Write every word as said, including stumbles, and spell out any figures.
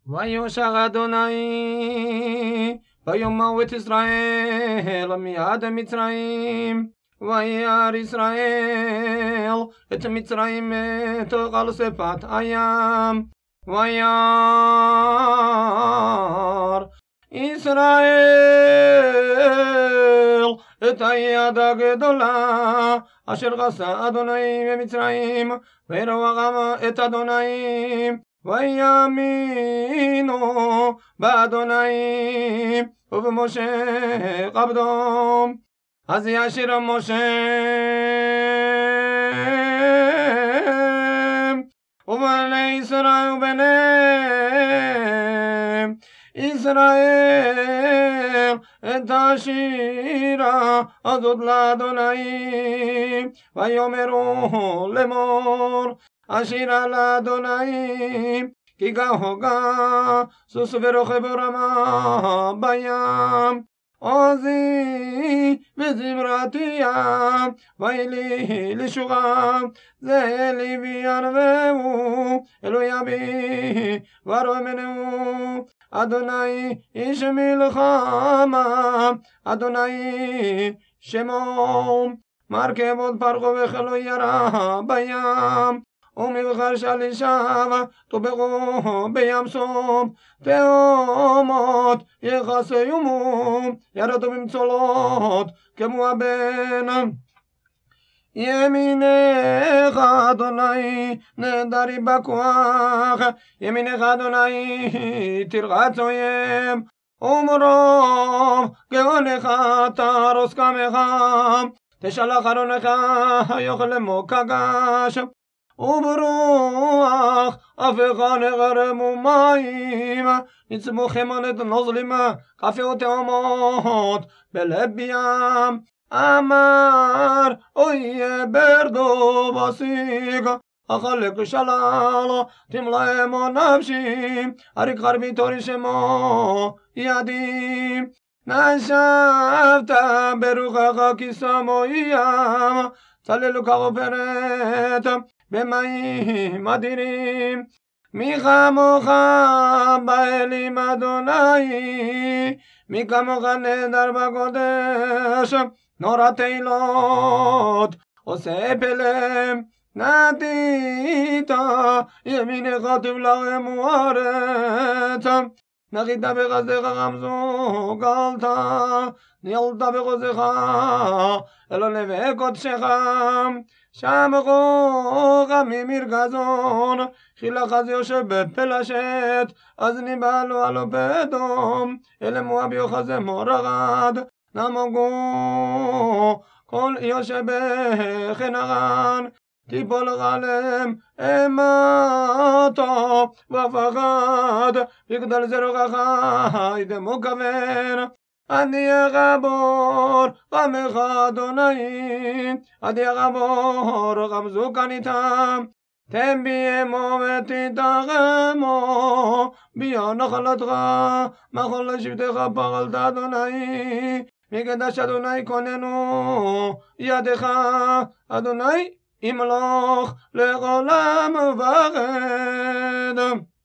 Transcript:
ויושע אדוני ויאמר את ישראל מיד מצרים וירא ישראל את מצרים מתוך על שפת הים וירא ישראל את היד הגדולה אשר עשה אדוני במצרים וראו גם את אדוני ויאמינו באדוני ובמשה עבדו. אז ישיר משה ובני ישראל ובני ישראל את השירה הזאת לאדוני ויאמרו לאמור השירה לאדוני כי גהוגה סוס ורוכב רמה בים עוזי וזמרתיה ואלי לשורה זה לוויין והוא אלוהי אבי ורומנו אדוני איש מלחמה אדוני שמו מרכבות פרחו וכלו ירה בים ומבחר שלישיו טובחו בים סוף תהומות יחסיומו ירדו במצולות כמו הבן ימינך אדוני נדרי בכוח ימינך אדוני תרחץ אויב ומרום גאונך תרוס קמך תשלח ארונך יאכל למוק הגש וברוח אפיך נגרמו מים נצמו חמנת נוזלים קפה ותהומות בלב ים אמר אויה ברדו בסיג החלק שלל תמלאמו נפשי אריק חרבי תורי שמו ידי נשבת ברוחך כי שמו ים צללו כעופרת במים אדירים מי כמוך באלים אדוני מי כמוך נדר בקודש נורא תהילות עושה פלא נדית ימינך תבלע מוארת נחית בחסדך רמזו גלת ניהלת בחוזך אלו נווה קודשך שמחו ממיר גזון חילך אז יושב בפלשת אז ניבלו עלו פתאום אלה מואב יוחזה מורד נמוגו כל יושב בחנרן תיפול גלם אמתו ופחד יגדל זרועך ידמו כוון אני אגבור רמך אדוני אני אגבור רמזו כאן איתם תן בי אמו ותתרמו ביו נחלתך מחול לשבטך פרלת אדוני מקדש אדוני כוננו ידך אדוני ימלוך לעולם ועד